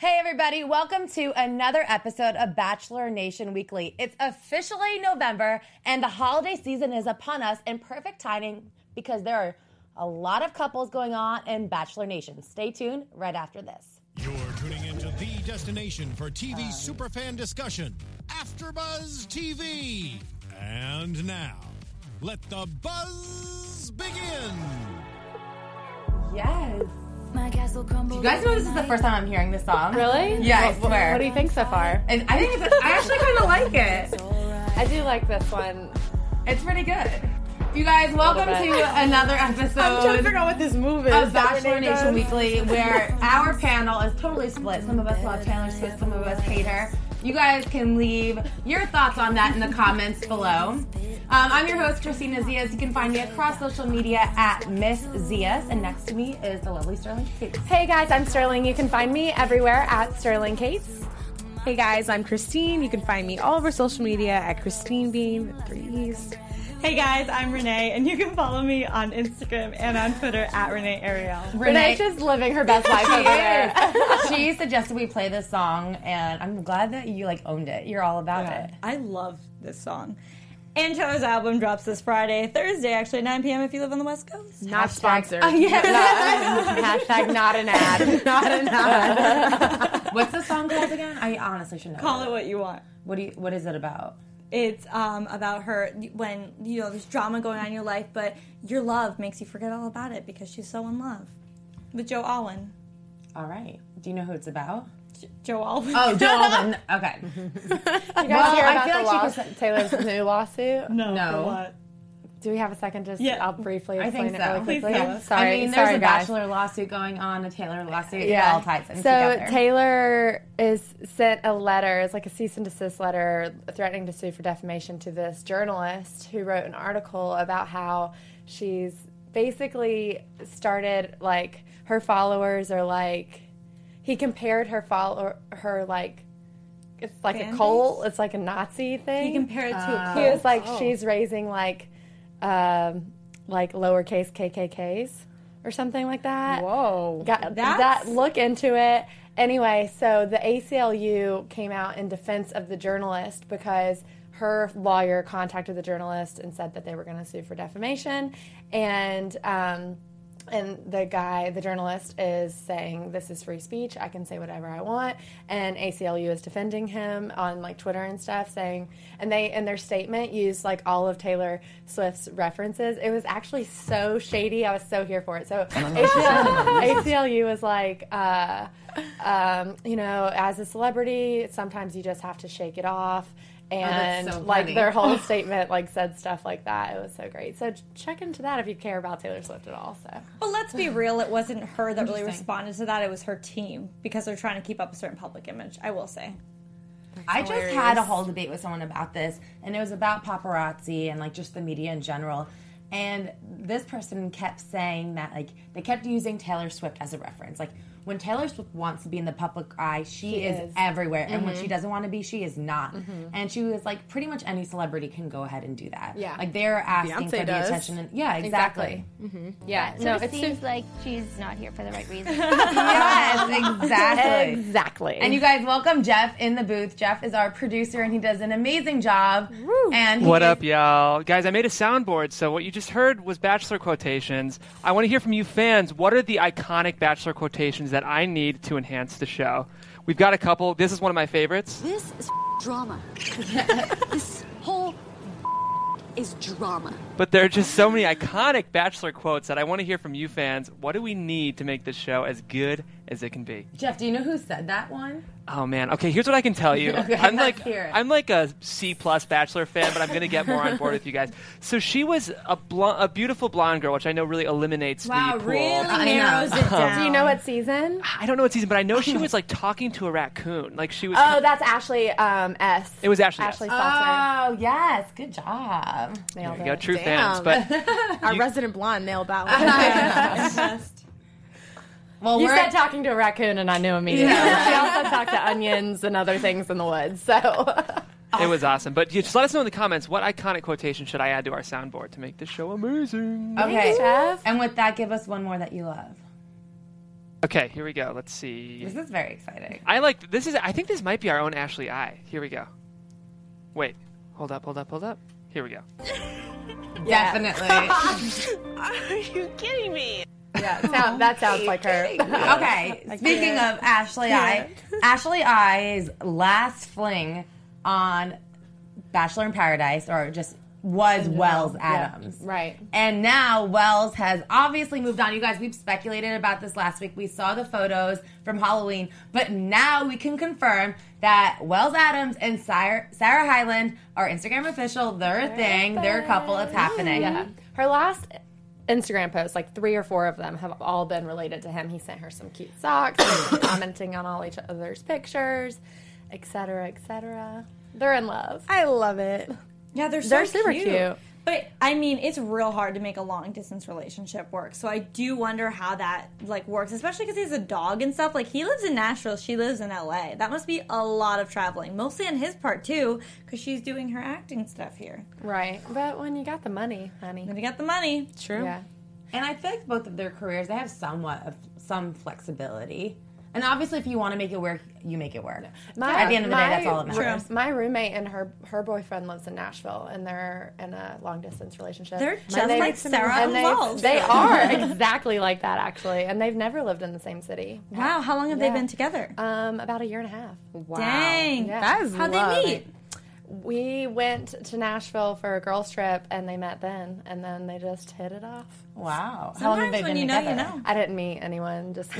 Hey everybody, welcome to another episode of Bachelor Nation Weekly. It's officially November and the holiday season is upon us in perfect timing because there are a lot of couples going on in Bachelor Nation. Stay tuned right after this. You're tuning into the destination for TV superfan discussion, AfterBuzz TV. And now, let the buzz begin. Yes. Do you guys know this is the first time I'm hearing this song? Really? Yeah, I swear. What do you think so far? And I think I actually kind of like it. I do like this one. It's pretty good. You guys, welcome to another episode. I'm trying to figure out what this move is. Of Bachelor Nation Weekly, where our panel is totally split. Some of us love Taylor Swift, some of us hate her. You guys can leave your thoughts on that in the comments below. I'm your host, Christina Zias. You can find me across social media at Miss Zias. And next to me is the lovely Sterling Cates. Hey guys, I'm Sterling. You can find me everywhere at Sterling Cates. Hey guys, I'm Christine. You can find me all over social media at Christine Bean, 3 E's. Hey guys, I'm Renee, and you can follow me on Instagram and on Twitter at Renee Ariel. Renee's just living her best life over there. She suggested we play this song, and I'm glad that you owned it. You're all about it. I love this song. And Taylor's album drops this Thursday, actually, 9 p.m. if you live on the West Coast. Not sponsored. Hashtag not an ad. Not an ad. What's the song called again? I honestly should know. Call it what you want. What is it about? It's about her when, there's drama going on in your life, but your love makes you forget all about it because she's so in love. With Joe Alwyn. All right. Do you know who it's about? Joe Alwyn. Oh, Joe Alwyn. Okay. You guys hear about Taylor's new lawsuit? No. No. For what? Do we have a second? I'll briefly I explain think it really so. quickly. Please tell us. Sorry, there's a guys. Bachelor lawsuit going on, a Taylor lawsuit. Yeah. It all ties in So together. Taylor is sent a letter, it's like a cease and desist letter, threatening to sue for defamation to this journalist who wrote an article about how she's basically started, her followers are he compared her it's like Fan a cult, base? it's like a Nazi thing. He compared it to a He cult. was she's raising lowercase KKKs or something like that. Whoa. Look into it. Anyway, so the ACLU came out in defense of the journalist because her lawyer contacted the journalist and said that they were going to sue for defamation. And the journalist is saying, this is free speech, I can say whatever I want. And ACLU is defending him on Twitter and stuff, saying, and they, in their statement, used all of Taylor Swift's references. It was actually so shady. I was so here for it. So ACLU was as a celebrity, sometimes you just have to shake it off. And so funny. their whole statement said stuff like that. It was so great. So check into that if you care about Taylor Swift at all. So, But let's be real, it wasn't her that really responded to that. It was her team because they're trying to keep up a certain public image, I will say. I just had a whole debate with someone about this, and it was about paparazzi and just the media in general. And this person kept saying that they kept using Taylor Swift as a reference. When Taylor Swift wants to be in the public eye, she is everywhere. And when she doesn't want to be, she is not. And she was pretty much any celebrity can go ahead and do that. Yeah. They're asking Beyonce for does. the attention. Yeah, exactly. yeah. So it seems like she's not here for the right reason. Yes, exactly. Exactly. And you guys, welcome Jeff in the booth. Jeff is our producer, and he does an amazing job. And What up, y'all? Guys, I made a soundboard, so what you just heard was Bachelor quotations. I want to hear from you fans. What are the iconic Bachelor quotations that I need to enhance the show? We've got a couple. This is one of my favorites. This is drama. This whole is drama. But there are just so many iconic Bachelor quotes that I want to hear from you fans. What do we need to make this show as good as it can be? Jeff, do you know who said that one? Oh man. Okay, here's what I can tell you. Okay, I'm let's hear it. I'm a C+ Bachelor fan, but I'm gonna get more on board with you guys. So she was a beautiful blonde girl, which I know really eliminates the pool. Really narrows it down. do you know what season? I don't know what season, but I know she was talking to a raccoon. She was. Oh, that's Ashley S. It was Ashley. Ashley S. Salter. Oh, yes. Good job. Nailed There you go, it. true fans. But Our resident blonde nailed that one. Well, You we're said talking to a raccoon, and I knew immediately. She also talked to onions and other things in the woods. So it was awesome. But just let us know in the comments, what iconic quotation should I add to our soundboard to make this show amazing? okay. Thanks, Jeff. And with that, give us one more that you love. Okay, here we go. Let's see. This is very exciting. I think this might be our own Ashley I. Here we go. Wait. Hold up. Here we go. Definitely. Are you kidding me? Yeah, that sounds like her. Okay, speaking of Ashley I, Ashley I's last fling on Bachelor in Paradise, or just was Wells Adams. Right. And now Wells has obviously moved on. You guys, we've speculated about this last week. We saw the photos from Halloween, but now we can confirm that Wells Adams and Sarah Hyland are Instagram official. They're a thing. They're a couple. It's happening. Yeah. Her last Instagram posts, like 3 or 4 of them, have all been related to him. He sent her some cute socks, they've been commenting on all each other's pictures, etc., etc. They're in love. I love it. Yeah, they're super cute. But I mean, it's real hard to make a long distance relationship work. So I do wonder how that works, especially because he has a dog and stuff. Like, he lives in Nashville, she lives in LA. That must be a lot of traveling, mostly on his part too, because she's doing her acting stuff here. Right. But when you got the money, honey. When you got the money, True. Yeah. And I feel like both of their careers, they have somewhat of some flexibility. And obviously, if you want to make it work, you make it work. At the end of the day, that's all that matters. My roommate and her boyfriend lives in Nashville, and they're in a long distance relationship. they're just like Sarah and Wells. They are exactly like that, actually, and they've never lived in the same city. Wow, how long have they been together? About a year and a half. Wow. Dang, Yeah. That is how'd love. they meet? We went to Nashville for a girls trip, and they met then, and then they just hit it off. Wow. How long have Sometimes they when been you know, together? you know. I didn't meet anyone, just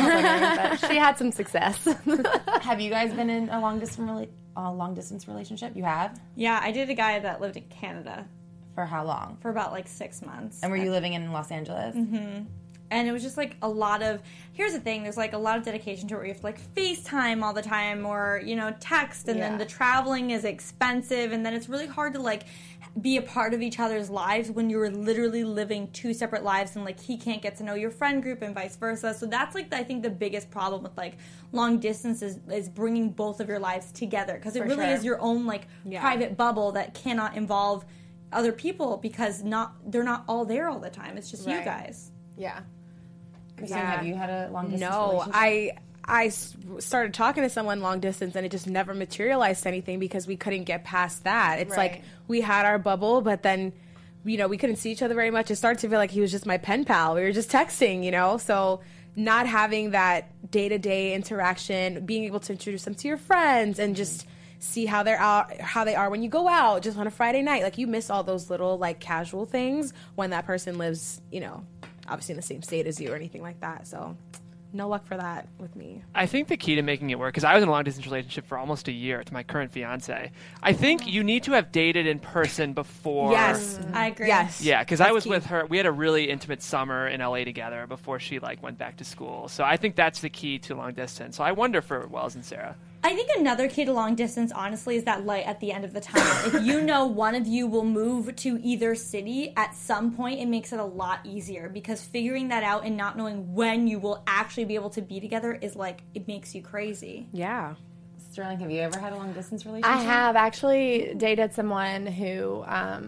but she had some success. Have you guys been in a long distance relationship? You have? Yeah, I did a guy that lived in Canada For how long? for about 6 months. And were you living in Los Angeles? Mm-hmm. And it was just a lot of, here's the thing, there's a lot of dedication to it where you have to FaceTime all the time or, text, and then the traveling is expensive, and then it's really hard to be a part of each other's lives when you're literally living 2 separate lives, and he can't get to know your friend group and vice versa. So that's I think the biggest problem with long distance is bringing both of your lives together, because it really is your own private bubble that cannot involve other people, because they're not all there all the time. It's just you guys. Yeah. Christine, have you had a long distance No, relationship? I started talking to someone long distance, and it just never materialized to anything because we couldn't get past that. It's Right. we had our bubble, but then, we couldn't see each other very much. It started to feel like he was just my pen pal. We were just texting, So not having that day-to-day interaction, being able to introduce them to your friends and just see how they are when you go out just on a Friday night. You miss all those little casual things when that person lives, obviously in the same state as you or anything like that. So no luck for that with me. I think the key to making it work, because I was in a long-distance relationship for almost a year to my current fiancé, I think you need to have dated in person before. Yes. I agree. Yes. Yeah, because I was with her. We had a really intimate summer in LA together before she went back to school. So I think that's the key to long distance. So I wonder for Wells and Sarah. I think another key to long distance, honestly, is that light at the end of the tunnel. If one of you will move to either city at some point, it makes it a lot easier, because figuring that out and not knowing when you will actually be able to be together is it makes you crazy. Yeah. Sterling, have you ever had a long distance relationship? I have actually dated someone who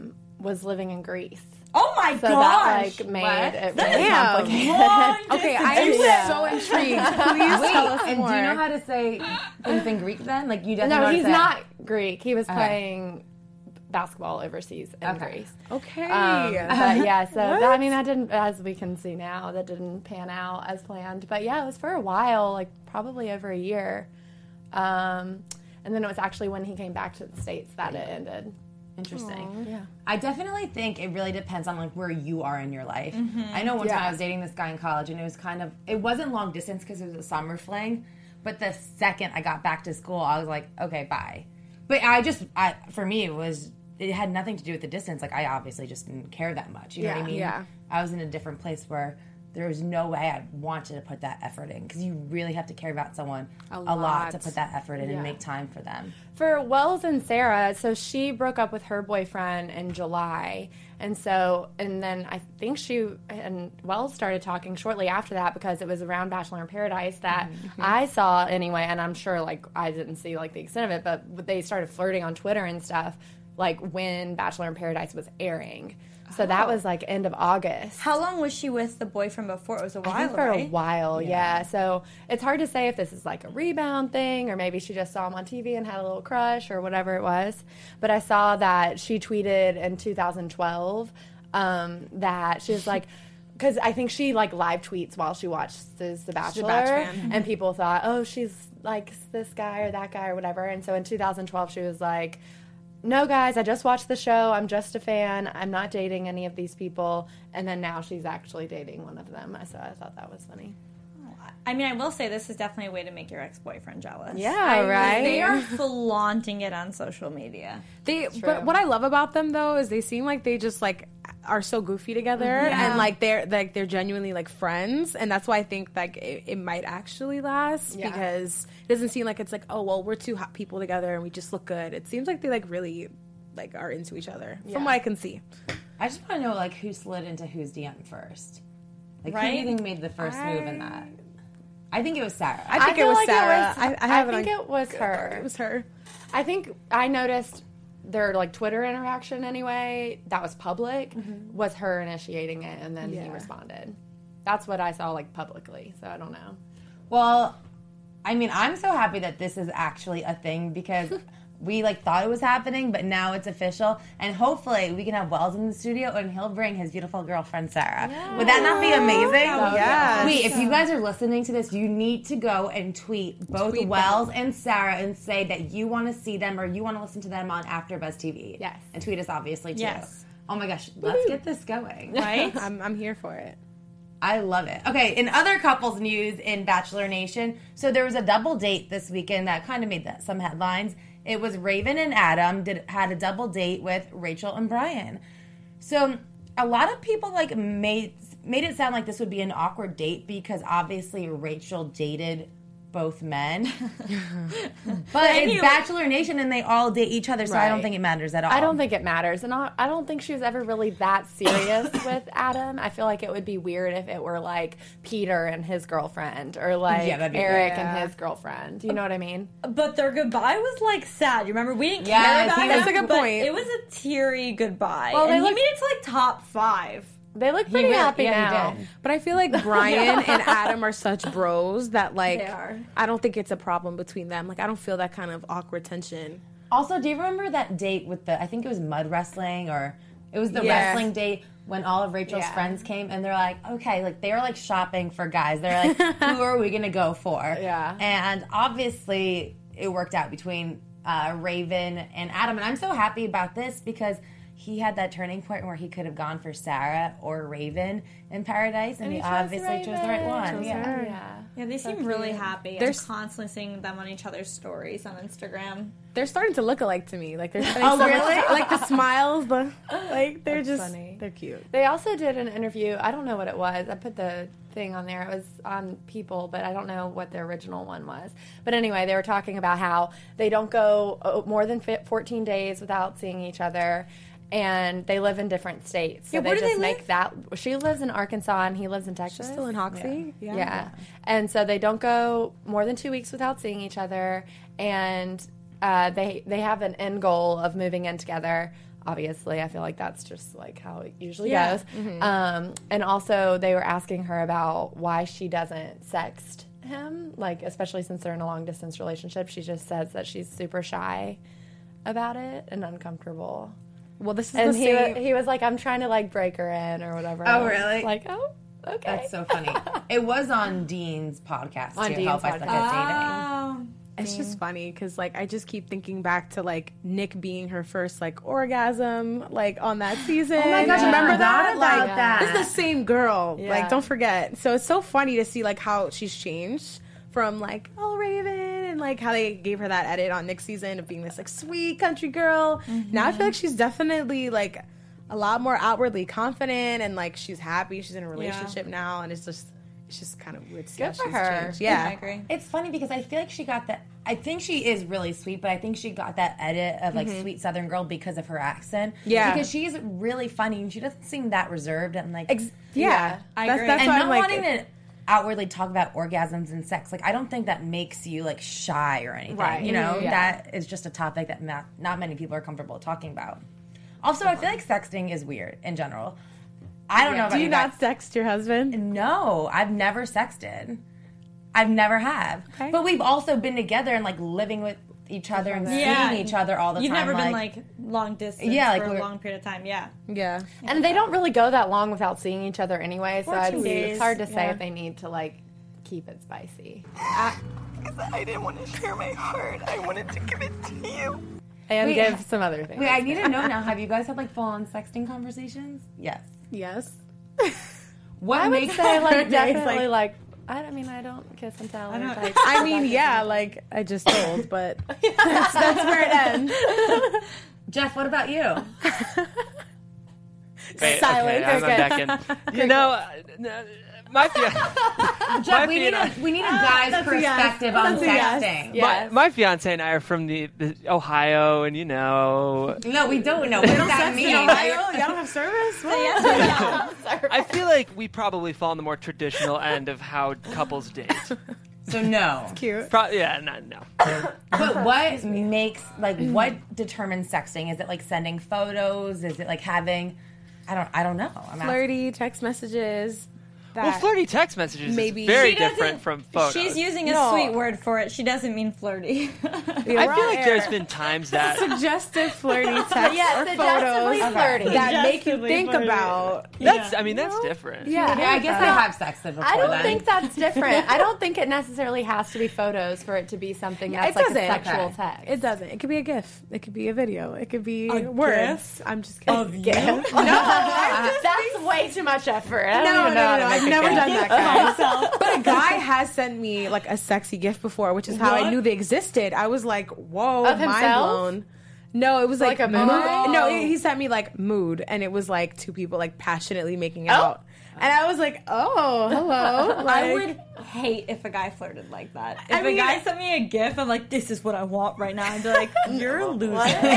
was living in Greece. Oh my So gosh! that made it That really is complicated. Okay, I am so intrigued. Please tell us And more. do you know how to say things in Greek then? You definitely know No, how to he's say it. not Greek. He was playing basketball overseas in Greece. Okay. But yeah, so that didn't, as we can see now, that didn't pan out as planned. But yeah, it was for a while, probably over a year. And then it was actually when he came back to the States that it ended. Interesting. Yeah. I definitely think it really depends on where you are in your life. I know one time I was dating this guy in college, and it was it wasn't long distance because it was a summer fling, but the second I got back to school, I was like, okay, bye. But for me, it had nothing to do with the distance. I obviously just didn't care that much. You know what I mean? Yeah. I was in a different place where there was no way I wanted to put that effort in, because you really have to care about someone a lot to put that effort in and make time for them. For Wells and Sarah, so she broke up with her boyfriend in July. And then I think she and Wells started talking shortly after that, because it was around Bachelor in Paradise that I saw anyway. And I'm sure I didn't see the extent of it, but they started flirting on Twitter and stuff like when Bachelor in Paradise was airing. So that was like end of August. How long was she with the boyfriend before? It was a while, I think for right? a while, yeah. So it's hard to say if this is like a rebound thing or maybe she just saw him on TV and had a little crush or whatever it was. But I saw that she tweeted in 2012 that she was like, because I think she like live tweets while she watches The Bachelor, and people thought, oh, she's like this guy or that guy or whatever. And so in 2012 she was like, no, guys, I just watched the show. I'm just a fan. I'm not dating any of these people. And then now she's actually dating one of them. So I thought that was funny. I mean, I will say this is definitely a way to make your ex-boyfriend jealous. Yeah, right? They are flaunting it on social media. But what I love about them though is they seem like they just like are so goofy together, and like they're genuinely like friends, and that's why I think like it might actually last because it doesn't seem like it's like, oh well, we're two hot people together and we just look good. It seems like they like really like are into each other from what I can see. I just want to know like who slid into whose DM first. Like who do you think made the first move in that? I think it was Sarah. I think it was Sarah. I think it was her. It was her. I think I noticed their like Twitter interaction anyway, that was public, was her initiating it, and then he responded. That's what I saw like publicly, so I don't know. Well, I mean, I'm so happy that this is actually a thing because we like thought it was happening, but now it's official, and hopefully we can have Wells in the studio and he'll bring his beautiful girlfriend Sarah. Yeah. Would that not be amazing? Yeah. Wait, if you guys are listening to this, you need to go and tweet both Wells and Sarah and say that you want to see them or you want to listen to them on AfterBuzz TV. Yes. And tweet us obviously too. Yes. Oh my gosh, let's get this going. Right? I'm here for it. I love it. Okay, in other couples news in Bachelor Nation, so there was a double date this weekend that kind of made some headlines. It was Raven and Adam had a double date with Rachel and Brian. So a lot of people like made it sound like this would be an awkward date because obviously Rachel dated both men. But it's Bachelor Nation and they all date each other, so I don't think it matters at all. I don't think it matters. And I don't think she was ever really that serious with Adam. I feel like it would be weird if it were like Peter and his girlfriend or like Eric and his girlfriend. You know what I mean? But their goodbye was like sad. You remember? We didn't care about it. That's a good point. It was a teary goodbye. Well, and he made it to like top 5. They look pretty happy now. He did. But I feel like Brian and Adam are such bros that like They are. I don't think it's a problem between them. Like I don't feel that kind of awkward tension. Also, do you remember that date with I think it was mud wrestling or it was the wrestling date when all of Rachel's friends came and they're like, okay, like they were like shopping for guys. They're like, who are we going to go for? Yeah. And obviously it worked out between Raven and Adam. And I'm so happy about this because he had that turning point where he could have gone for Sarah or Raven in Paradise, and he obviously chose the right one. Yeah, they seem really happy. They're constantly seeing them on each other's stories on Instagram. They're starting to look alike to me. Like they're like the smiles, like they're just funny. They're cute. They also did an interview. I don't know what it was. I put the thing on there. It was on People, but I don't know what the original one was. But anyway, they were talking about how they don't go more than 14 days without seeing each other. And they live in different states. So where they do just they make live? that. She lives in Arkansas and he lives in Texas. Still in Hoxie? Yeah. And so they don't go more than 2 weeks without seeing each other. And they have an end goal of moving in together. Obviously, I feel like that's just like how it usually goes. Mm-hmm. And also, they were asking her about why she doesn't sext him, like especially since they're in a long distance relationship. She just says that she's super shy about it and uncomfortable. Well, this is and the same. He was like, I'm trying to like break her in or whatever. Oh, really? Like, oh, okay. That's so funny. It was on Dean's podcast On too. Dean's Help I Suck at Dating. It's just funny because like I just keep thinking back to like Nick being her first like orgasm like on that season. Oh my gosh, remember that? Like that. it's the same girl. Yeah. Like don't forget. So it's so funny to see like how she's changed from like Raven and like how they gave her that edit on Nick's season of being this like sweet country girl. Mm-hmm. Now I feel like she's definitely like a lot more outwardly confident and like she's happy. She's in a relationship now, and it's just kind of weird to see Good how for she's her. changed. Yeah, I agree. It's funny because I feel like she got that. I think she is really sweet, but I think she got that edit of like sweet Southern girl because of her accent. Yeah. Because she's really funny and she doesn't seem that reserved and like. Yeah, I that's, agree. that's and why not I'm like, wanting to outwardly talk about orgasms and sex. Like, I don't think that makes you like shy or anything. Right. You know, Yeah. that is just a topic that not many people are comfortable talking about. Also, I feel like sexting is weird in general. I don't know about Do you guys. not sext your husband? No, I've never sexted. I've never have. Okay. But we've also been together and like living with each other and seeing each other all the You've time. never been like long distance like, for a we're- long period of time. Yeah. Yeah. And they don't really go that long without seeing each other anyway, so 14 it's days, hard to say yeah. if they need to like keep it spicy. I didn't want to share my heart. I wanted to give it to you. And Wait, give some other things. Wait, I need to know now. Have you guys had like full-on sexting conversations? Yes. Yes. What I would makes say like Dave's definitely like- I mean I don't kiss and tell. I mean, yeah, like I just told, but that's where it ends. Jeff? What about you? Wait, Silence. Okay, I'm back in. You know, my Jeff, we need a guy's perspective on sexting. my fiance and I are from the Ohio, and you know, No, we don't know. What does that mean? Y'all don't have service? I feel like we probably fall on the more traditional end of how couples date. So no. Cute. No. But what makes what determines sexting? Is it like sending photos? Is it like having? I don't know. I'm asking. Flirty text messages. Well, flirty text messages Maybe- is very She doesn't- different from photos. She's using a No. sweet word for it. She doesn't mean flirty. I feel like there's been times that suggestive flirty text Yes, or suggestively photos flirty. that make you Suggestively think flirty. about. that's I mean that's different. Yeah, I guess I have sexted before. I don't then. think that's different. I don't think it necessarily has to be photos for it to be something that's It like doesn't. a sexual Okay. text. It doesn't. It could be a GIF. It could be a video. It could be A words. GIF? I'm just kidding. Of you? That's way too much effort. I don't even know how to make I've a never GIF. done that, guys. But a guy has sent me like a sexy gift before, which is how I What? knew they existed. I was like, whoa, Of mind himself? blown. No, it was like, Like a mood. memory? No, he sent me like mood, and it was like two people like passionately making out. And I was like, oh, hello. I Like, would hate if a guy flirted like that. If I mean- a guy sent me a GIF of like, this is what I want right now, I'd be like, you're a loser.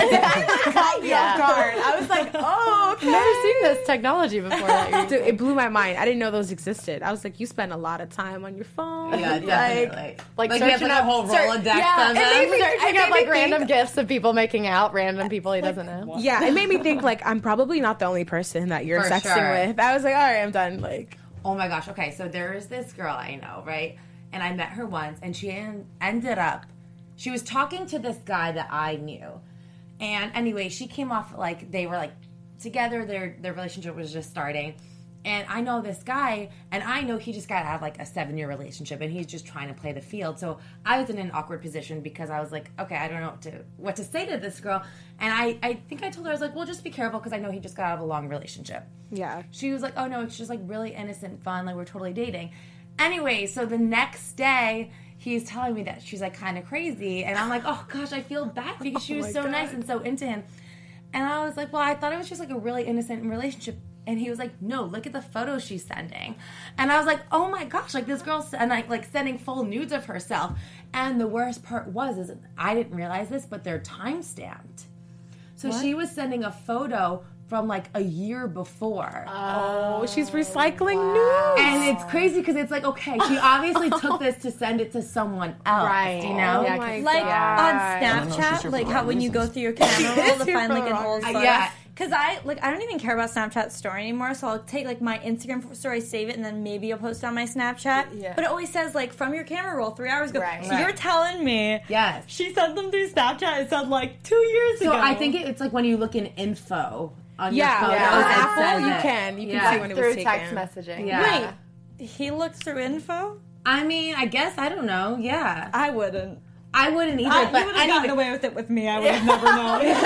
caught me off guard. I was like, oh, okay. Never seen this technology before. That you're Dude, it blew my mind. I didn't know those existed. I was like, you spend a lot of time on your phone. Yeah, definitely. like you have searching like a up whole Rolodex yeah, of it made them. me searching up like think- random gifs of people making out, random people he doesn't know. Yeah, it made me think like I'm probably not the only person that you're For sexting sure. with. I was like, all right, I'm done. Like, Oh my gosh. Okay, so there is this girl I know, right? And I met her once, and she ended up, she was talking to this guy that I knew. And anyway, she came off like they were like together, their relationship was just starting. And I know this guy, and I know he just got out of like a 7-year relationship, and he's just trying to play the field. So I was in an awkward position because I was like, okay, I don't know what to say to this girl. And I think I told her, I was like, well, just be careful because I know he just got out of a long relationship. yeah. She was like, oh no, it's just like really innocent fun, like we're totally dating. Anyway, so the next day, he's telling me that she's like kind of crazy, and I'm like, oh gosh, I feel bad because she was so nice and so into him. And I was like, well, I thought it was just like a really innocent relationship. And he was like, no, look at the photos she's sending. And I was like, oh my gosh, like this girl's and like sending full nudes of herself. And the worst part is I didn't realize this, but they're time stamped. So she was sending a photo from like a year before. Oh, she's recycling nudes. And it's crazy because it's like, okay, she obviously took this to send it to someone else, Right. you know? Yeah, my Like God. on Snapchat, like how when you go through your camera roll to here find for like an wrong old photo. Yeah. Because I don't even care about Snapchat story anymore, so I'll take like my Instagram story, save it, and then maybe I'll post it on my Snapchat. Yeah. But it always says like from your camera roll 3 hours ago. Right. So Right. you're telling me Yes. she sent them through Snapchat. It said like 2 years So ago. I think it's like when you look in info on your Yeah, photos, yeah. it On says Apple, you it. can Yeah. see when it Through was taken. text messaging. Yeah. Wait, he looked through info. I mean, I guess, I don't know, yeah. I wouldn't. I wouldn't either, You but would have gotten away with it with me. I would have never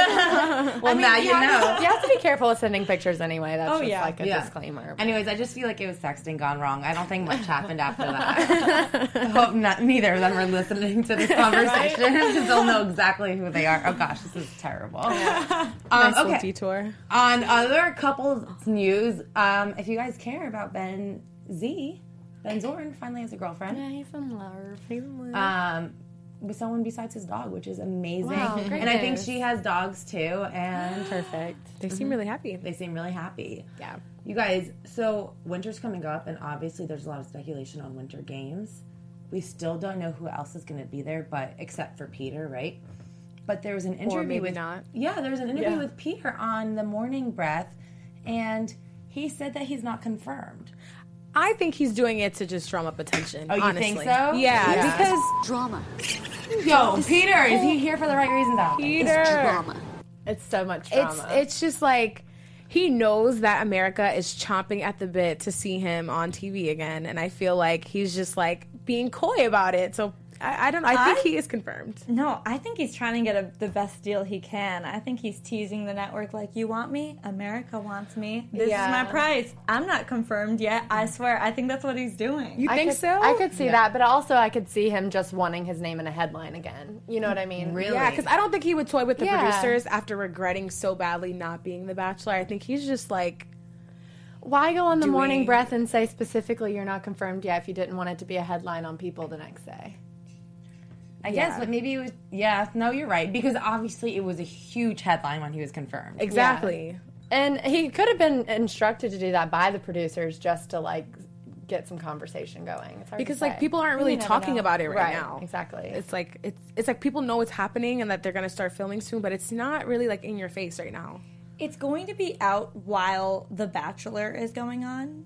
known. well, now you know. You have to be careful with sending pictures anyway. That's Oh, just yeah. like a Yeah. disclaimer. Anyways, I just feel like it was sexting gone wrong. I don't think much happened after that. I hope neither of them are listening to this conversation because they'll know exactly who they are. Oh gosh, this is terrible. Nice little Okay. detour. On other couples news, if you guys care about Ben Zorn finally has a girlfriend. Yeah, he's in love. with someone besides his dog, which is amazing. Wow, great and I think news. she has dogs too, and Perfect. They seem really happy. they seem really happy. Yeah. You guys, so winter's coming up, and obviously there's a lot of speculation on winter games. We still don't know who else is going to be there, but except for Peter, right? But there was an interview maybe with not. Yeah, there was an interview with Peter on the Morning Breath, and he said that he's not confirmed. I think he's doing it to just drum up attention. Oh, you honestly. think so? Yeah, because Drama. Yo, Peter, is he here for the right reasons? I don't think. It's drama. It's so much drama. it's just like he knows that America is chomping at the bit to see him on TV again, and I feel like he's just like being coy about it. So I don't know. I think he is confirmed. No, I think he's trying to get the best deal he can. I think he's teasing the network like, you want me? America wants me. This is my price. I'm not confirmed yet. I swear. I think that's what he's doing. You think so? I could see that, but also I could see him just wanting his name in a headline again. You know what I mean? Really? Yeah, because I don't think he would toy with the Yeah. producers after regretting so badly not being The Bachelor. I think he's just like, Why go on the Morning Doing- Breath and say specifically you're not confirmed yet if you didn't want it to be a headline on People the next day? I guess, but maybe it was. Yeah, no, you're right, because obviously it was a huge headline when he was confirmed. exactly. And he could have been instructed to do that by the producers just to like get some conversation going. It's hard Because to like say. people aren't really You never talking know. about it right now. Exactly. It's like it's like people know it's happening and that they're gonna start filming soon, but it's not really like in your face right now. It's going to be out while The Bachelor is going on.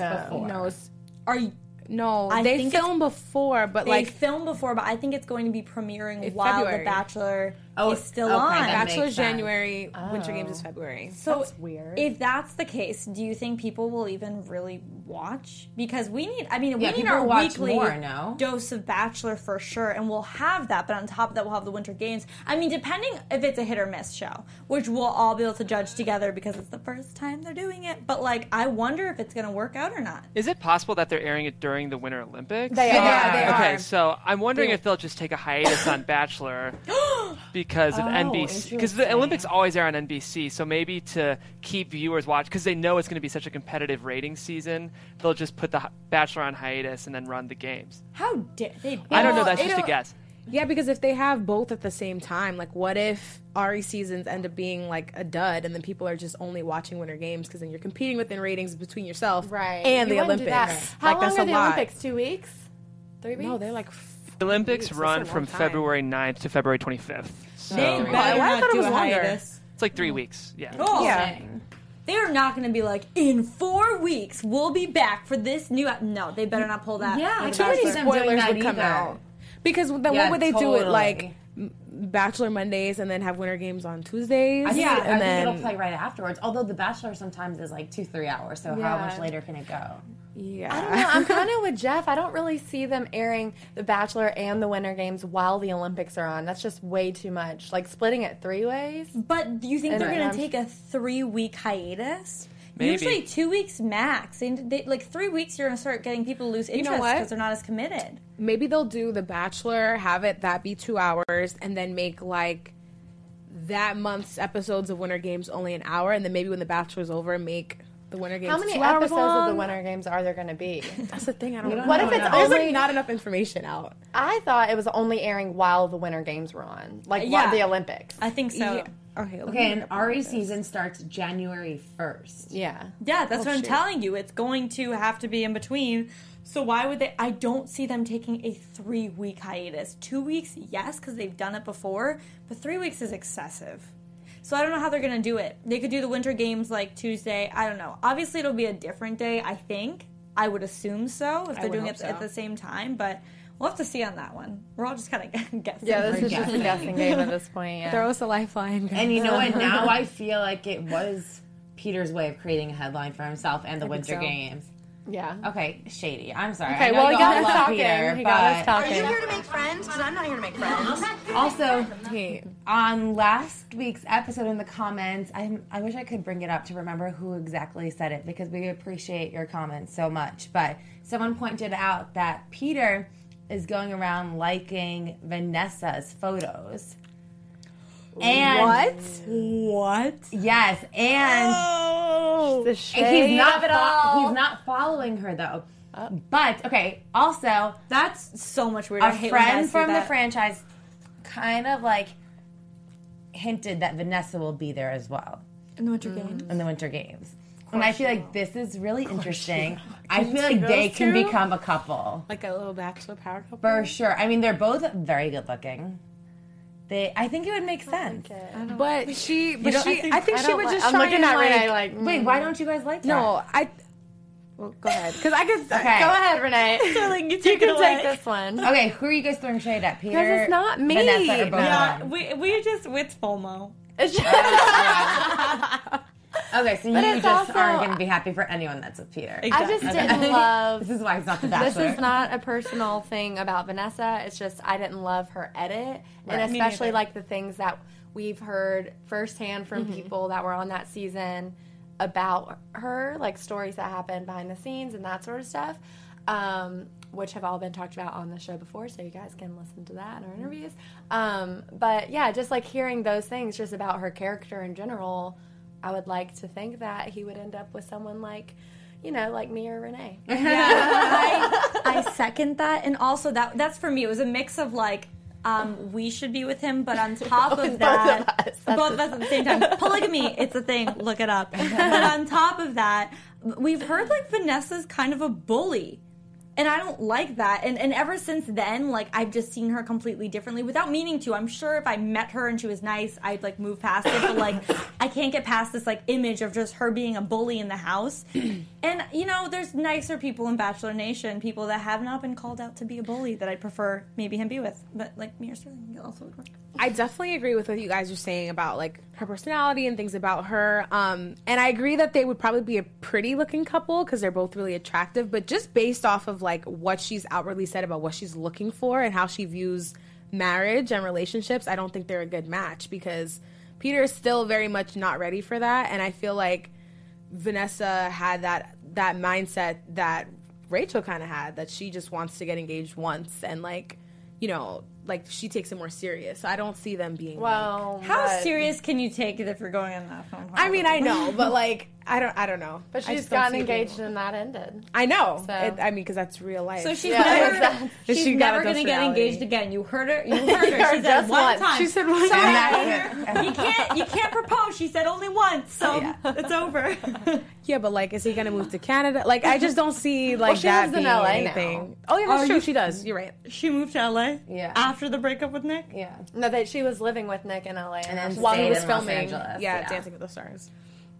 No, it's, Are you? no, I they think it's- filmed before, but They like filmed before, but I think it's going to be premiering In while February. The Bachelor is still okay, on. that Bachelor's makes sense. January, Winter Games is February. So That's weird. if that's the case, do you think people will even really watch? Because we need, we Yeah, need people our will watch weekly more, no? dose of Bachelor for sure, and we'll have that. But on top of that, we'll have the Winter Games. I mean, depending if it's a hit or miss show, which we'll all be able to judge together because it's the first time they're doing it. But like, I wonder if it's going to work out or not. Is it possible that they're airing it during the Winter Olympics? They are. Yeah, they Okay, are. so I'm wondering if they'll just take a hiatus on Bachelor because of NBC. Because the Olympics always air on NBC, so maybe to keep viewers watching, because they know it's going to be such a competitive rating season, they'll just put the Bachelor on hiatus and then run the games. How dare they? I don't know. Well, That's just a it'll- guess. Yeah, because if they have both at the same time, like what if Ari seasons end up being like a dud and then people are just only watching Winter Games because then you're competing within ratings between yourself right. and You the wouldn't do that. Olympics. How Like, long that's are a the lot. Olympics? 2 weeks? 3 weeks? No, they're like The Olympics That's a run long from time. February 9th to February 25th. So They Why- better why I not thought it do was a longer? hiatus. it's like 3 weeks. Yeah. Oh, Yeah. They are not going to be like, in 4 weeks, we'll be back for this new... No, they better not pull that. Yeah, I with can't Bachelor. see them doing spoilers that would come either. out. Because then Yeah, what would they do it like totally. Bachelor Mondays and then have Winter Games on Tuesdays? I think, Yeah, I and think then it'll play right afterwards. Although The Bachelor sometimes is like 2-3 hours, so how Yeah. much later can it go? yeah. I don't know. I'm kind of with Jeff. I don't really see them airing The Bachelor and the Winter Games while the Olympics are on. That's just way too much. Like splitting it 3 ways. But do you think And they're going I'm- to take a 3-week hiatus? Maybe. Usually 2 weeks max. Like 3 weeks, you're going to start getting people to lose interest what? because they're not as committed. Maybe they'll do The Bachelor, have it that be 2 hours, and then make like that month's episodes of Winter Games only an hour, and then maybe when The Bachelor's over, make the Winter Games How many 2 hours episodes long. of the Winter Games are there going to be? That's the thing. I don't know. What if it's There's only- like not enough information out. I thought it was only airing while the Winter Games were on, like Yeah. while the Olympics. I think so. Yeah. Okay. Okay, and Ari's season starts January 1st. Yeah. Yeah, that's what I'm shoot. telling you. It's going to have to be in between. So why would they? I don't see them taking a 3-week hiatus. 2 weeks, yes, because they've done it before, but 3 weeks is excessive. So I don't know how they're going to do it. They could do the Winter Games like Tuesday. I don't know. Obviously, it'll be a different day, I think. I would assume so if they're doing it at the same time, but we'll have to see on that one. We're all just kind of guessing. Yeah, this is just a guessing game at this point. Yeah. Throw us a lifeline. And you know what? Now I feel like it was Peter's way of creating a headline for himself and the Winter so. Games. Yeah. Okay, shady. I'm sorry. Okay, I know well, he you got all us love talking. Peter, He got us but Are talking. you here to make friends? Because I'm not here to make friends. also Hey, on last week's episode in the comments, I wish I could bring it up to remember who exactly said it because we appreciate your comments so much. But someone pointed out that Peter is going around liking Vanessa's photos. And What? yes, and The and shade he's not of it all. he's not following her though. But, okay, also, That's so much weirder. a I hate when friend guys do from the that. franchise kind of like hinted that Vanessa will be there as well in the Winter Games. in the Winter Games. And I feel like this is really interesting. I feel like they can become a couple. Like a little bachelor power couple. For sure. I mean, they're both very good looking. I think it would make sense. But I think she would just I'm try looking and, at like, Renee like, Wait, why don't you guys like that? No, well, go ahead. Because I guess. Okay. Go ahead, Renee. Sterling, you You take it can away. take this one. Okay, who are you guys throwing shade at? Peter? Because it's not me. Vanessa, or both Yeah, of them? we just it's FOMO. It's just, Okay, so you it's just also- aren't going to be happy for anyone that's with Peter. I just didn't love. This is why he's not the This Bachelor. is not a personal thing about Vanessa. It's just I didn't love her edit, Right. and Me especially neither. like the things that we've heard firsthand from people that were on that season about her, like stories that happened behind the scenes and that sort of stuff, which have all been talked about on the show before, so you guys can listen to that in our interviews. But yeah, just like hearing those things just about her character in general, I would like to think that he would end up with someone like, like me or Renee. I second that, and also that's for me. It was a mix of like we should be with him, but on top of that, both of us at the same time. Polygamy, it's a thing. Look it up. But on top of that, we've heard like Vanessa's kind of a bully. And I don't like that. And ever since then, like, I've just seen her completely differently without meaning to. I'm sure if I met her and she was nice, I'd, like, move past it. But, like, I can't get past this, like, image of just her being a bully in the house. And, there's nicer people in Bachelor Nation, people that have not been called out to be a bully that I'd prefer maybe him be with. But, like, me or Sterling, you'll also agree. I definitely agree with what you guys are saying about like her personality and things about her. And I agree that they would probably be a pretty looking couple because they're both really attractive. But just based off of like what she's outwardly said about what she's looking for and how she views marriage and relationships, I don't think they're a good match because Peter is still very much not ready for that. And I feel like Vanessa had that mindset that Rachel kind of had, that she just wants to get engaged once and like, like she takes it more serious. So I don't see them being Well, How but- serious can you take it if you're going on that phone call? I mean, I know, but like, I don't know. But I she's just don't gotten see it being- engaged and that ended. I know. So- Because that's real life. So she's Yeah, never, exactly. she's She got never a going to dose get reality. engaged again. You heard her. She said just one once. time. She said one Sorry, time. you can't propose. She said only once, so it's over. Yeah, but like, is he gonna move to Canada? Like, I just don't see like she that lives in being LA now. anything. Oh yeah, that's Oh, true. you- She does. You're right. She moved to LA. Yeah. After the breakup with Nick. Yeah. No, that she was living with Nick in LA, and then While he stayed was in Los filming, Angeles, yeah, yeah. Dancing with the Stars.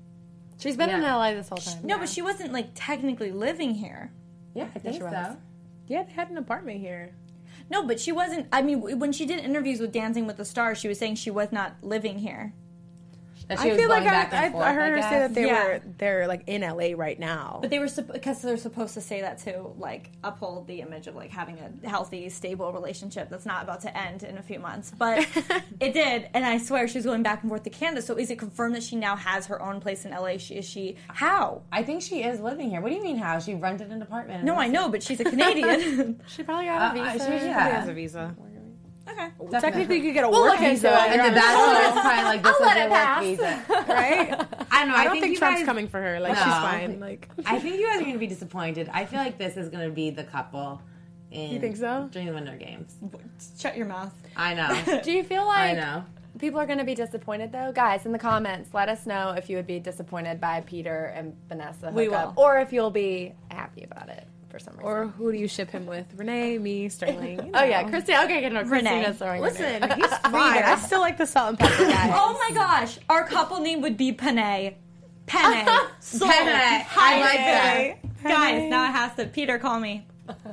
she's been in Yeah. LA this whole time. No, but she wasn't like technically living here. Yeah, I think she so. was. Yeah, they had an apartment here. No, but she wasn't. I mean, when she did interviews with Dancing with the Stars, she was saying she was not living here. That she I was feel going like back and I forth, heard her say that Yeah. they're like in LA right now. But they were because they're supposed to say that to like uphold the image of like having a healthy, stable relationship that's not about to end in a few months. But it did, and I swear she was going back and forth to Canada. So is it confirmed that she now has her own place in LA? Is she how? I think she is living here. What do you mean how? She rented an apartment. No, I know, but she's a Canadian. she probably got a visa. she She yeah. has a visa. Okay. Technically, you could get a work look into visa. it. while And you're the on the Bachelor show, is probably like, this is let a it work pass. visa. right? I don't know. I don't think you Trump's guys, coming for her. Like she's No. fine. Like I think you guys are going to be disappointed. I feel like this is going to be the couple in You think so? during the Winter Games. Shut your mouth. I know. Do you feel I like know. people are going to be disappointed though? Guys, in the comments, let us know if you would be disappointed by Peter and Vanessa We hookup, will. or if you'll be happy about it for some reason. or who do you ship him with? Renee, me, Sterling. You Oh yeah, know. Christina. Okay, no, Renee. Christina's throwing her name. Listen, he's fine. I still like the salt and pepper guy. Oh my gosh, our couple name would be Penne. Penne. Sold. Penne. I like that. Guys, now it has to. Peter, call me.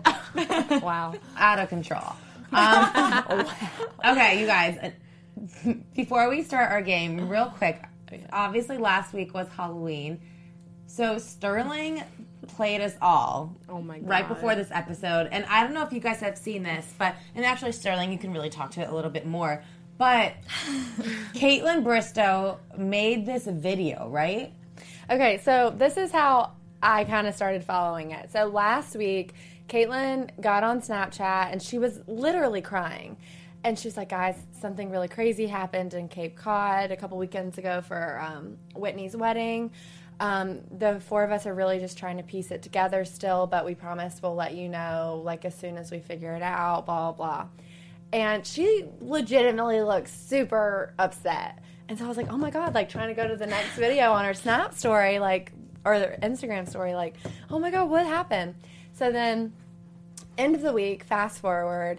Wow. Out of control. Okay, you guys. Before we start our game, real quick. Obviously, last week was Halloween. So Sterling played us all. Oh my god! Right before this episode, and I don't know if you guys have seen this, but and actually Sterling, you can really talk to it a little bit more. But Caitlin Bristow made this video, right? Okay, so this is how I kind of started following it. So last week, Caitlin got on Snapchat and she was literally crying. And she's like, guys, something really crazy happened in Cape Cod a couple weekends ago for Whitney's wedding. The four of us are really just trying to piece it together still, but we promise we'll let you know, like, as soon as we figure it out, blah, blah, blah. And she legitimately looks super upset. And so I was like, oh my God, like trying to go to the next video on her Snap story, like, or their Instagram story, like, oh my God, what happened? So then, end of the week, fast forward,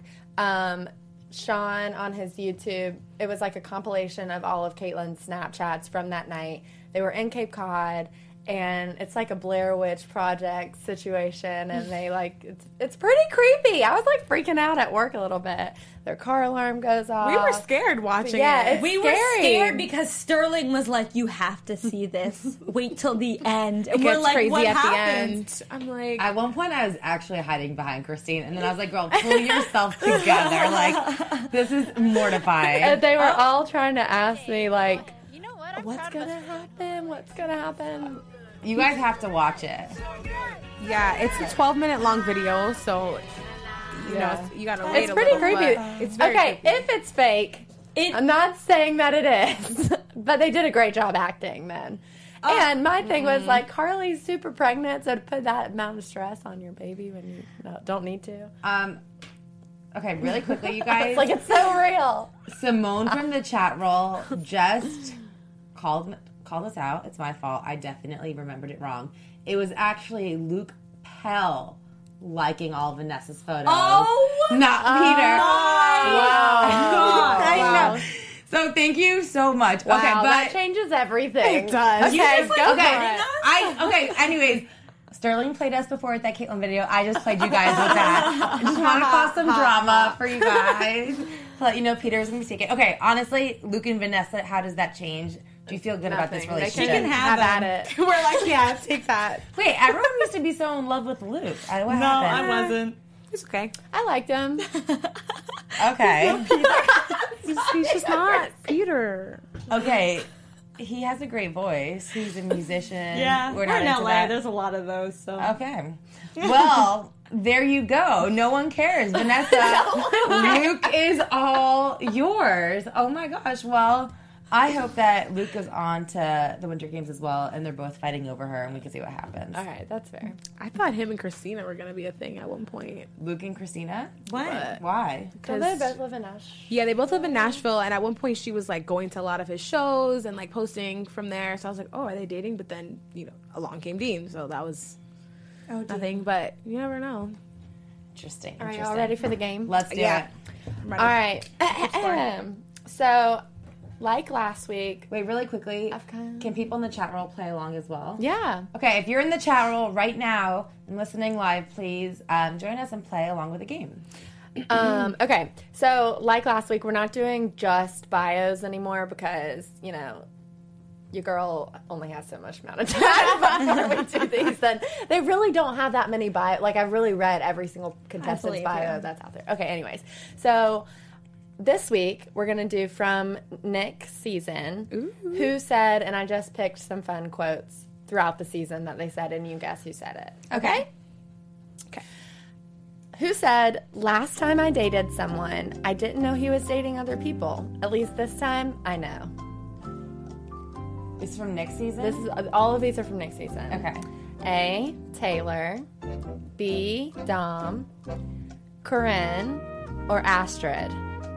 Sean on his YouTube, it was like a compilation of all of Caitlin's Snapchats from that night. They were in Cape Cod, and it's like a Blair Witch Project situation, and they like, it's pretty creepy. I was like freaking out at work a little bit. Their car alarm goes off. We were scared watching it. We were scared because Sterling was like, you have to see this. Wait till the end. And we're like, what happened? The end. I'm like... At one point, I was actually hiding behind Christine, and then I was like, girl, pull yourself together. Like, this is mortifying. And they were all trying to ask me, like, what's going to happen? What's going to happen? You guys have to watch it. Yeah, it's a 12-minute long video, so... You know, you gotta wait it's a pretty little, creepy. It's very okay, creepy. if it's fake, I'm not saying that it is, but they did a great job acting then. And my thing was like, Carly's super pregnant, so to put that amount of stress on your baby when you don't need to. Okay, really quickly, you guys. It's like, it's so real. Simone from the chat roll just called us out. It's my fault. I definitely remembered it wrong. It was actually Luke Pell liking all Vanessa's photos. Oh, not Peter. Wow. I know. So thank you so much. Wow, okay, but that changes everything. It does. Okay, go for it. Anyways, Sterling played us before at that Caitlyn video. I just played you guys with that. I just want to cause some drama for you guys. To let you know Peter's gonna be taken. Okay, honestly, Luke and Vanessa, how does that change? Do you feel good about this relationship? She can have at it. We're like, yeah, take that. Wait, everyone used to be so in love with Luke. What happened? I wasn't. It's okay. I liked him. Okay. He's just not Peter. Okay. He has a great voice. He's a musician. Yeah, we're not in into LA. that. There's a lot of those. So Okay. Well, there you go. No one cares. Vanessa, Luke is all yours. Oh my gosh. Well, I hope that Luke goes on to the Winter Games as well, and they're both fighting over her, and we can see what happens. All right, that's fair. I thought him and Christina were going to be a thing at one point. Luke and Christina? what? Why? So they both live in Nashville. Yeah, they both live in Nashville, and at one point she was like going to a lot of his shows and like posting from there. So I was like, oh, are they dating? But then, along came Dean, so that was nothing. But you never know. Interesting. All right, y'all ready for the game? Let's do Yeah. it. All right. So, like last week. Wait, really quickly, can people in the chat roll play along as well? Yeah. Okay, if you're in the chat roll right now and listening live, please join us and play along with the game. Okay, so like last week, we're not doing just bios anymore because, your girl only has so much amount of time before we do these. And they really don't have that many bios. Like, I've really read every single contestant's bio that's out there. Okay, anyways. So, this week, we're going to do from Nick's season, who said, and I just picked some fun quotes throughout the season that they said, and you guess who said it. Okay? Okay. Who said, last time I dated someone, I didn't know he was dating other people. At least this time, I know. It's from Nick's season? This is all of these are from Nick's season. Okay. A, Taylor. B, Dom. Corinne. Or Astrid.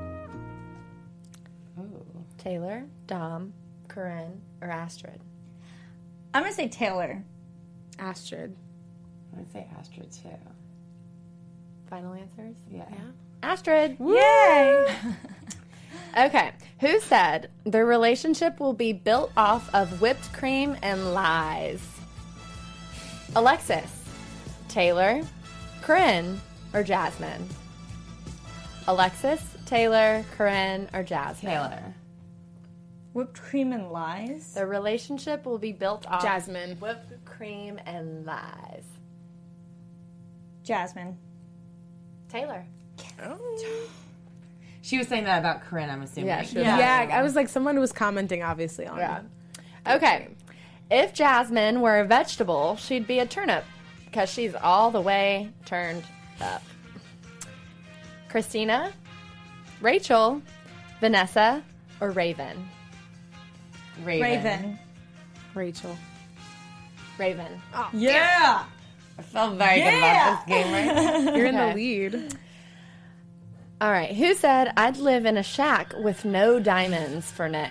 Taylor, Dom, Corinne, or Astrid? I'm going to say Taylor. Astrid. I'm going to say Astrid, too. Final answers? Yeah. Astrid. Yay! Okay. Who said, the relationship will be built off of whipped cream and lies? Alexis, Taylor, Corinne, or Jasmine? Alexis, Taylor, Corinne, or Jasmine? Taylor. Whipped cream and lies? The relationship will be built off Jasmine. whipped cream and lies. Jasmine. Taylor. She was saying that about Corinne, I'm assuming. Yeah, she was. Yeah, I was like, someone was commenting, obviously, on Yeah. Okay. If Jasmine were a vegetable, she'd be a turnip because she's all the way turned up. Christina, Rachel, Vanessa, or Raven? Raven. Raven. Rachel. Raven. Oh, Yeah. I felt very good about this game, right? You're in the Okay. lead. All right. Who said I'd live in a shack with no diamonds for Nick?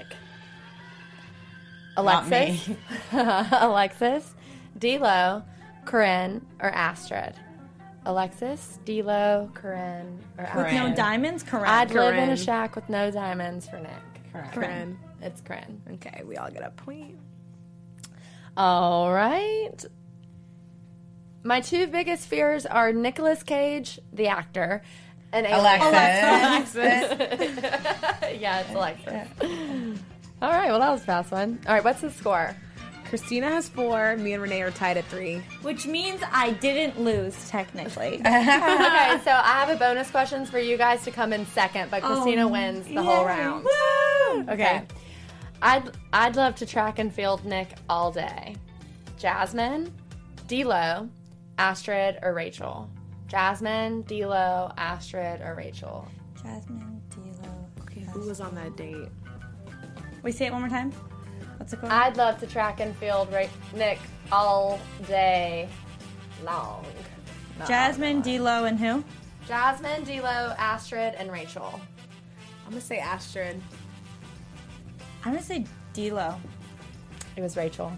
Not me. Alexis, Alexis, D'Lo, Corinne, or Astrid? Alexis, D'Lo, Corinne, or Astrid? With no diamonds? Correct. I'd live in a Corinne. shack with no diamonds for Nick. Corinne. It's Corinne. Okay, we all get a point. All right. My two biggest fears are Nicolas Cage, the actor, and Alexis. Yeah, it's Alexis. All right, well, that was a fast one. All right, what's the score? Christina has 4. Me and Renee are tied at 3. Which means I didn't lose, technically. Okay, so I have a bonus questions for you guys to come in second, but Christina wins the whole round. Woo! Okay. I'd love to track and field Nick all day. Jasmine, D'Lo, Astrid, or Rachel? Jasmine, D'Lo, Astrid, or Rachel? Jasmine, D'Lo. Okay, who was on that date? Wait, say it one more time. What's it called? I'd love to track and field Nick all day long. Jasmine, D'Lo, and who? Jasmine, D'Lo, Astrid, and Rachel. I'm going to say Astrid. I'm going to say D'Lo. It was Rachel.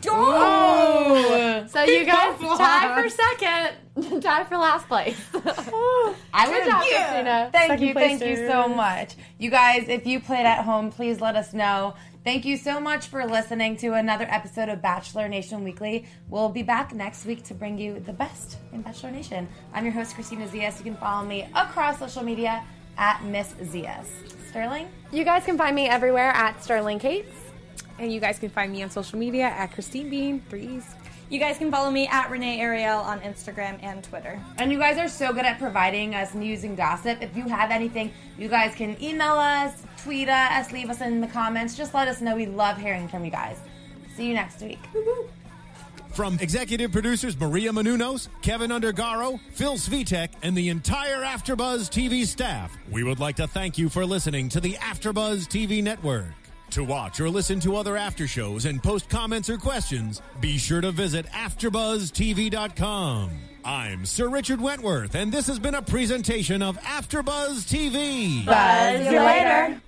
Oh! So you guys tie for second, tie for last place. I would job, Christina. Thank you Second so much. You guys, if you played at home, please let us know. Thank you so much for listening to another episode of Bachelor Nation Weekly. We'll be back next week to bring you the best in Bachelor Nation. I'm your host, Christina Zias. You can follow me across social media at Miss Zias. Sterling? You guys can find me everywhere at Sterling Cates. And you guys can find me on social media at Christine Bean, 3Es. You guys can follow me at Renee Ariel on Instagram and Twitter. And you guys are so good at providing us news and gossip. If you have anything, you guys can email us, tweet us, leave us in the comments. Just let us know. We love hearing from you guys. See you next week. From executive producers Maria Menounos, Kevin Undergaro, Phil Svitek, and the entire AfterBuzz TV staff, we would like to thank you for listening to the AfterBuzz TV network. To watch or listen to other after shows and post comments or questions, be sure to visit AfterBuzzTV.com. I'm Sir Richard Wentworth, and this has been a presentation of AfterBuzz TV. Buzz you later.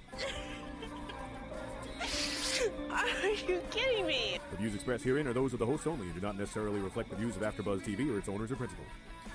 Are you kidding me? The views expressed herein are those of the hosts only and do not necessarily reflect the views of AfterBuzz TV or its owners or principals.